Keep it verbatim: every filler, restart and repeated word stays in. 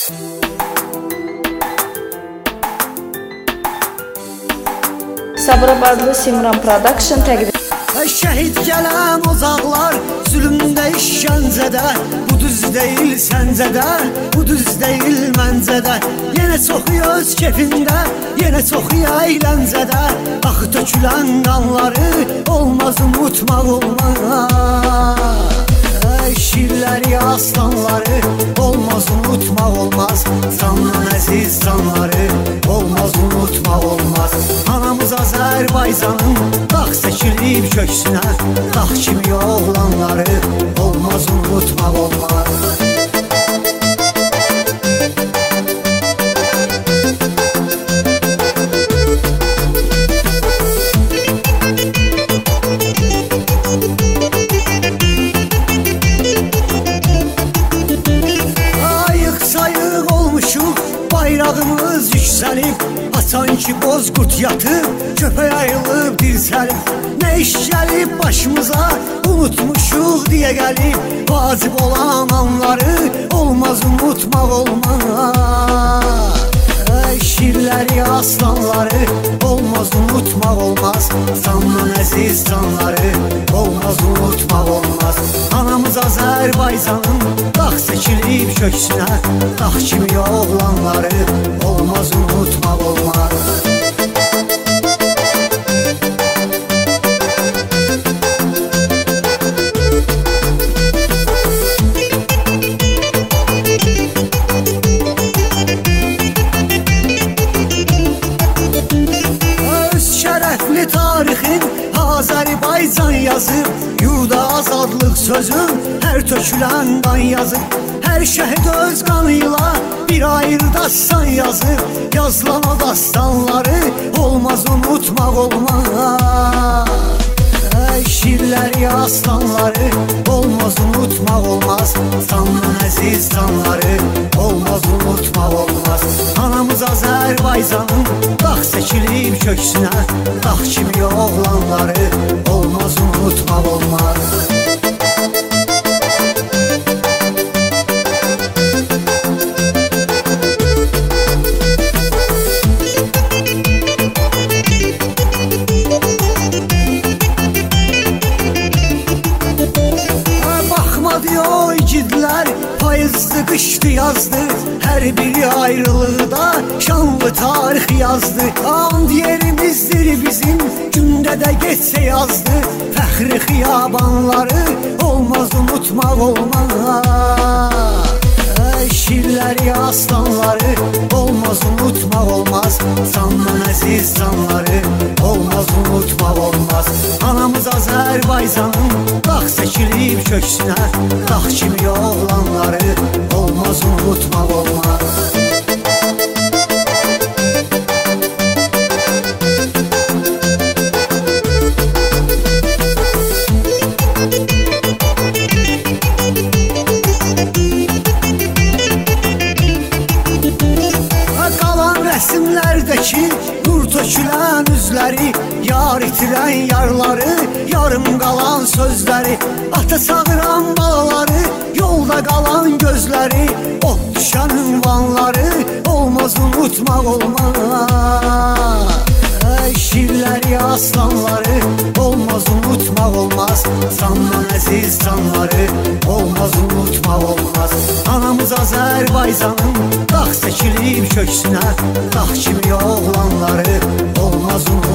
Sabirabadlı Simran Production təqdim. Şəhid gələn ocaqlar zülmdə işgəncədə, bu düz deyil səncədə, bu düz deyil məncədə. Yenə çox öz kefində, yenə çox əyləncədə, axı tökülən qanları olmaz unutmaq olmaz. Şirləri, aslanları olmaz unutmaq olmaz. Candan əziz canları olmaz unutmaq olmaz. Anamız Azərbaycanın dağ çəkilib köksünə, dağ kimi oğlanları olmaz unutmaq olmaz. Bayrağımız yüksəlib, açan ki bozqurt yatıb, köpək ayılıb dirsəlib. Nə iş gəlib başımıza, unutmuşuq deyə gəlib. Vacib olan anları olmaz unutmaq olmaz. Şirləri, aslanları olmaz unutmaq olmaz. Candan əziz canları olmaz unutmaq olmaz. Anamız Azərbaycanın dağ çəkilib köksünə, dağ kimi oğlanları olmaz unutmaq olmaz. Tarixin Azərbaycan yazıb, yurda azadlıq sözün hər tökülən qan yazıb. Hər şəhid öz qanıyla bir ayrı dastan yazıb. Yazılan o dastanları olmaz unutmaq olmaz. Şirləri, aslanları olmaz unutmaq olmaz. Candan əziz canları olmaz unutmaq olmaz. Anamız Azərbaycanın dağ çəkilib köksünə, dağ kimi oğlanları olmaz unutmaq olmaz. O igidlər payızdı, qışdı, yazdı, hər biri ayrılıqda şanlı tarix yazdı. An yerimizdir bizim, gündə də geçsə yazdı. Fəxri xiyabanları olmaz unutmaq olmaz. Şirləri, aslanları olmaz unutmaq olmaz. Candan əziz canları olmaz unutmaq olmaz. Anamız Azərbaycanın dağ çəkilib köksünə, dağ kimi oğlanları olmaz unutmaq olmaz. Rəsimlərdəki nur tökülən üzləri, yar itirən yarları, yarım qalan sözləri, ata çağıran balaları, yolda qalan gözləri, ot düşən ünvanları olmaz unutmaq olmaz. Şirləri, aslanları olmaz unutmaq olmaz. Candan əziz canları olmaz unutmaq olmaz. Anamız Azərbaycanın dağ çəkilib köksünə, dağ kimi oğlanları olmaz unutmaq olmaz.